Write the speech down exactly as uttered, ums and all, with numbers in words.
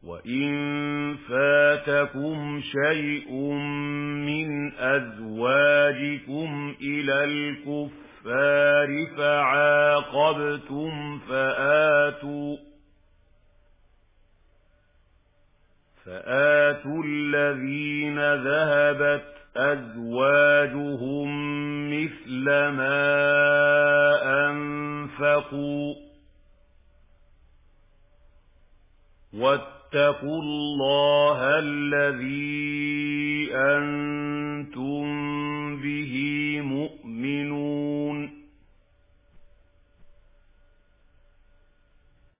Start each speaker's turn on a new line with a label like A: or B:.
A: وَإِن فَاتَكُمْ شَيْءٌ مِّنْ أَزْوَاجِكُمْ إِلَى الْكُفَّارِ فَعَاقَبْتُمْ فَآتُوا فَآتُوا الَّذِينَ ذَهَبَتْ أَزْوَاجُهُم مِّثْلَ مَا أَنفَقُوا ۚ وَاتَّقُوا اللَّهَ الَّذِي أَنتُم بِهِ مُؤْمِنُونَ.